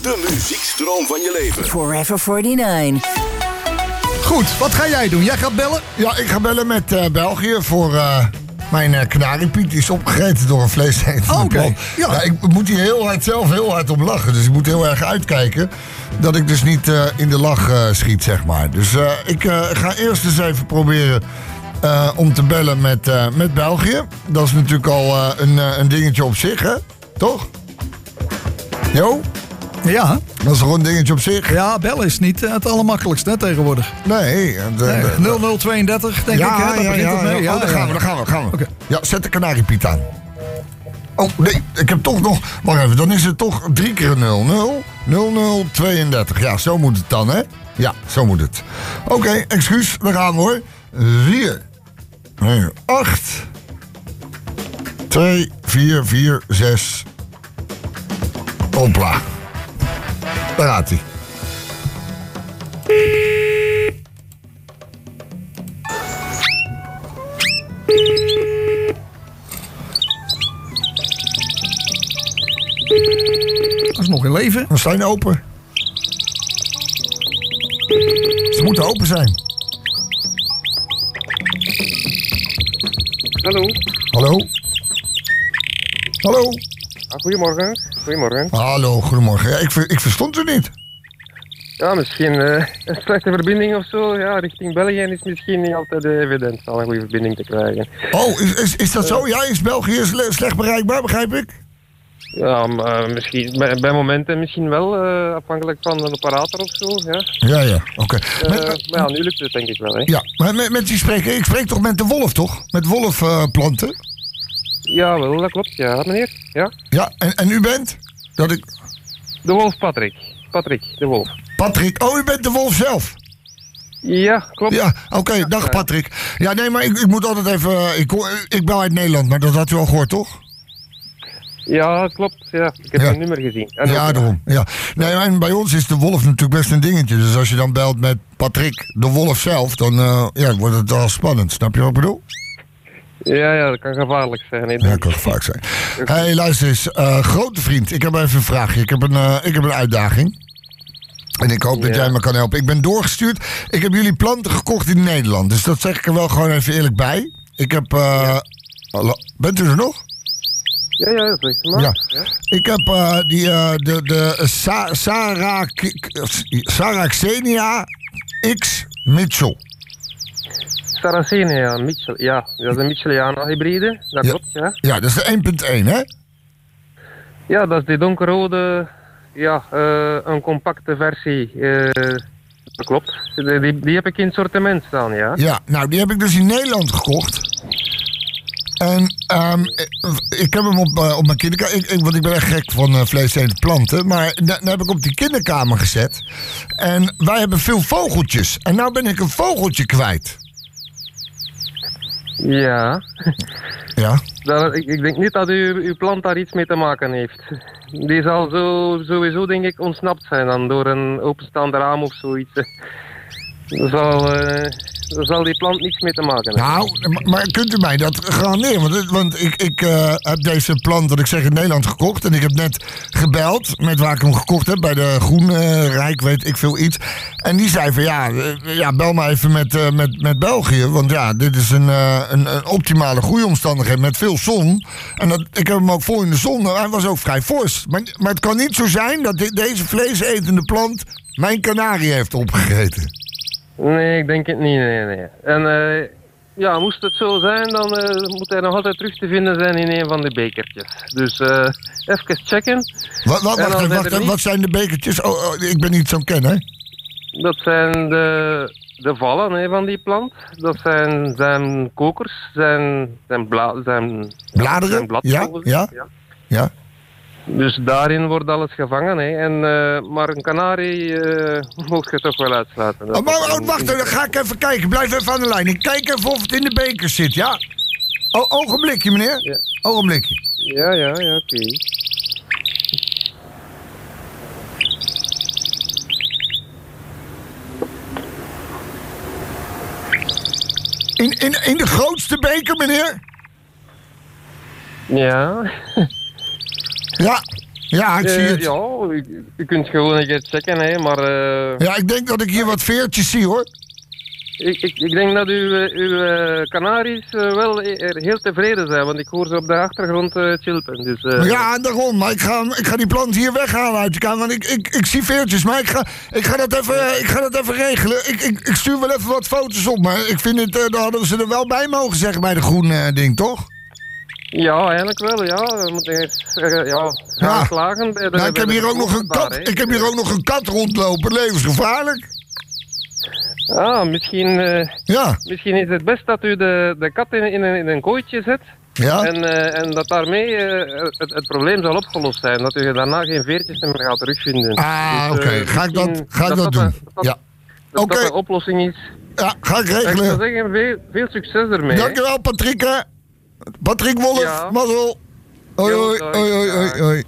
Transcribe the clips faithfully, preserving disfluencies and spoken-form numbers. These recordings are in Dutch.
De muziekstroom van je leven. Forever forty-nine. Goed, wat ga jij doen? Jij gaat bellen? Ja, ik ga bellen met uh, België voor uh, mijn uh, kanariepiet. Die is opgegeten door een vleesetende Oh, oké. plant. Ja. Ja, ik moet hier heel hard zelf heel hard om lachen. Dus ik moet heel erg uitkijken dat ik dus niet uh, in de lach uh, schiet, zeg maar. Dus uh, ik uh, ga eerst eens even proberen uh, om te bellen met, uh, met België. Dat is natuurlijk al uh, een, uh, een dingetje op zich, hè? Toch? Jo? Ja. Dat is gewoon een dingetje op zich. Ja, bellen is niet het allermakkelijkste hè, tegenwoordig. Nee. De, nee de, nul nul tweeëndertig, denk ja, ik. Hè? Daar ja, begint ja, het mee. ja. Oh, daar ja, gaan we, daar gaan we. Gaan we. Okay. Ja, zet de kanariepiet aan. Oh, nee, ik heb toch nog... Wacht even, dan is het toch drie keer nul nul. nul nul tweeëndertig. Ja, zo moet het dan, hè? Ja, zo moet het. Oké, okay, excuus, daar gaan we hoor. vier, acht, twee, vier, vier, zes. Hopla. Daar gaat hij. Dat is nog in leven. We zijn open. Ze moeten open zijn. Hallo. Hallo? Hallo? Ah, goedemorgen. Goedemorgen. Hallo, goedemorgen. Ja, ik, ver, ik verstond u niet. Ja, misschien uh, een slechte verbinding of zo. Ja, richting België is misschien niet altijd uh, evident om een goede verbinding te krijgen. Oh, is, is, is dat zo? Ja, is België sle- slecht bereikbaar, begrijp ik? Ja, maar, uh, misschien, bij, bij momenten misschien wel, uh, afhankelijk van een operator of zo. Ja, Ja, ja, oké. uh, Met- maar ja, nu lukt het denk ik wel. Hè. Ja, maar met, met wie spreek ik? Ik spreek toch met de wolf, toch? Met wolfplanten? Ja, wel, dat klopt. Ja, meneer. Ja. Ja, en, en u bent? Dat ik... De Wolf Patrick. Patrick, de Wolf. Patrick. Oh, u bent de wolf zelf? Ja, klopt. Ja, oké. Okay, dag Patrick. Ja, nee, maar ik, ik moet altijd even... Ik, hoor- ik bel uit Nederland, maar dat had u al gehoord, toch? Ja, klopt. Ja. Ik heb Ja. een nummer gezien. En Ja, ook- daarom. Ja. Nee, en bij ons is de wolf natuurlijk best een dingetje. Dus als je dan belt met Patrick, de wolf zelf, dan uh, ja, wordt het al spannend. Snap je wat ik bedoel? Ja, ja, dat kan gevaarlijk zijn. Hè, Ja, dat kan vaak zijn. Hé, hey, luister eens. Uh, grote vriend, ik heb even een vraagje. Ik heb een, uh, ik heb een uitdaging. En ik hoop dat Ja. jij me kan helpen. Ik ben doorgestuurd. Ik heb jullie planten gekocht in Nederland. Dus dat zeg ik er wel gewoon even eerlijk bij. Ik heb... Uh, Ja. hallo, bent u er nog? Ja, ja, dat is echt maar. Ja. Ja. Ik heb uh, die, uh, de, de uh, Sa- Sarah, Saracenia X Mitchell. Saracenia, Mitchell, ja. Dat is een Mitchelliana hybride, dat Ja. klopt, ja. Ja, dat is de één punt één, hè? Ja, dat is die donkerrode, ja, uh, een compacte versie, uh, dat klopt. Die, die, die heb ik in het sortiment staan, ja. Ja, nou, die heb ik dus in Nederland gekocht. En um, ik heb hem op, uh, op mijn kinderkamer... Ik, ik, want ik ben echt gek van uh, vleesetende planten. Maar dat heb ik op die kinderkamer gezet. En wij hebben veel vogeltjes. En nou ben ik een vogeltje kwijt. Ja, Ja. dat, ik, ik denk niet dat u, uw plant daar iets mee te maken heeft. Die zal zo, sowieso, denk ik, ontsnapt zijn dan door een openstaande raam of zoiets. Daar zal, uh, daar zal die plant niets mee te maken hebben. Nou, maar, maar kunt u mij dat garanderen? Want, het- want ik, ik uh, heb deze plant, wat ik zeg, in Nederland gekocht. En ik heb net gebeld met waar ik hem gekocht heb. Bij de Groenrijk, weet ik veel iets. En die zei van ja, uh, ja bel maar even met, uh, met, met België. Want ja, dit is een, uh, een, een optimale groeiomstandigheid met veel zon. En dat, ik heb hem ook vol in de zon. Hij was ook vrij fors. Maar, maar het kan niet zo zijn dat dit, deze vleesetende plant mijn kanarie heeft opgegeten. Nee, ik denk het niet, nee, nee. En uh, ja, moest het zo zijn, dan uh, moet hij nog altijd terug te vinden zijn in een van de bekertjes. Dus uh, even checken. Wat, wat, En wacht, dan even, wacht, verder even, niet. wat zijn de bekertjes? Oh, oh, ik ben niet zo'n kenner. Dat zijn de, de vallen hè, van die plant. Dat zijn zijn kokers, zijn, zijn, bla, zijn, Bladeren? zijn bladvogels. Ja, Ja. Dus daarin wordt alles gevangen. Hè. En, uh, maar een kanarie uh, mocht je toch wel uitsluiten. Dat Oh, maar, is oh, een- wacht, dan ga ik even kijken. Blijf even aan de lijn. Ik kijk even of het in de beker zit, ja? Oh, ogenblikje, meneer. Ja. Ogenblikje. Ja, ja, ja, oké. In, in, in de grootste beker, meneer? Ja. Ja. Ja, ik zie Eh, het. ja, u, u kunt gewoon een keer checken, hè, maar eh, Ja, ik denk dat ik hier wat veertjes zie, hoor. ik, ik, ik denk dat uw, eh, uw eh, kanaries eh, wel er heel tevreden zijn, want ik hoor ze op de achtergrond eh, chilpen. Dus, eh, Ja, daarom. Maar ik ga, ik ga die plant hier weghalen uit de kamer. Want ik, ik, ik zie veertjes, maar ik ga, ik ga, dat, even, ik ga dat even regelen. Ik, ik, ik stuur wel even wat foto's op. Maar ik vind het, uh, daar hadden we ze er wel bij mogen zeggen bij de groen uh, ding, toch? Ja, eigenlijk wel, ja. We moeten eens, eh, ja, gaan Ja. slagen bij de, Nou, ik, bij heb de hier ook nog een daar, kat, hè. ik heb hier ook nog een kat rondlopen. Levensgevaarlijk. Ah, misschien, eh, Ja. misschien is het best dat u de, de kat in, in, een, in een kooitje zet. Ja. En, uh, en dat daarmee uh, het, het probleem zal opgelost zijn. Dat u daarna geen veertjes meer gaat terugvinden. Ah, Dus, oké. uh, Ga ik dat, misschien ga ik dat doen? Dat, dat, Ja. dat, Oké. dat de oplossing is. Ja, ga ik Ik zou regelen. zeggen, veel, veel succes ermee. hè. Dankjewel, Patrick. hè. Patrick Wolf, Ja. mazzel. Hoi, Jo, hoi, doei. hoi, hoi, hoi, hoi.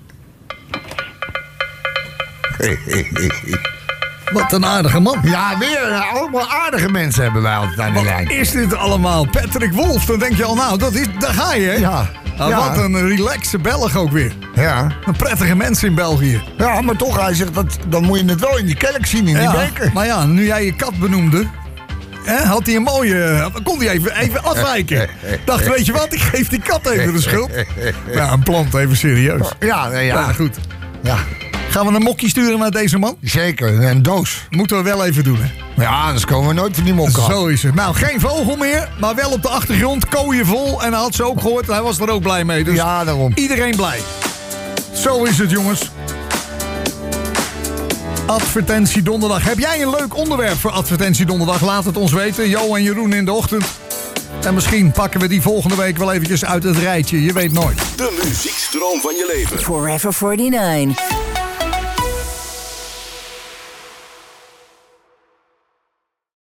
Wat een aardige man. Ja, weer uh, allemaal aardige mensen hebben wij altijd aan de Wat lijn. is dit allemaal? Patrick Wolf, dan denk je al, nou, dat is, daar ga je, hè? Ja. Nou, Ja. Wat een relaxe Belg ook weer. Ja. Een prettige mens in België. Ja, maar toch, hij zegt, dat, dan moet je het wel in die kelk zien, in die Ja, beker. maar ja, nu jij je kat benoemde, hè, had hij een mooie... kon hij even, even afwijken. Dacht, weet je wat, ik geef die kat even de schuld. Ja, een plant, even serieus. Ja, nee, Ja, ja. goed. Ja, Gaan we een mokkie sturen naar deze man? zeker. Een doos. Moeten we wel even doen, hè? Ja, anders komen we nooit van die mok af. Zo is het. Nou, geen vogel meer, maar wel op de achtergrond kooien vol. En hij had ze ook gehoord, hij was er ook blij mee. Dus Ja, daarom. iedereen blij. Zo is het, jongens. Advertentie donderdag. Heb jij een leuk onderwerp voor advertentie donderdag? Laat het ons weten. Jo en Jeroen in de ochtend. En misschien pakken we die volgende week wel eventjes uit het rijtje. Je weet nooit. De muziekstroom van je leven. Forever forty-nine.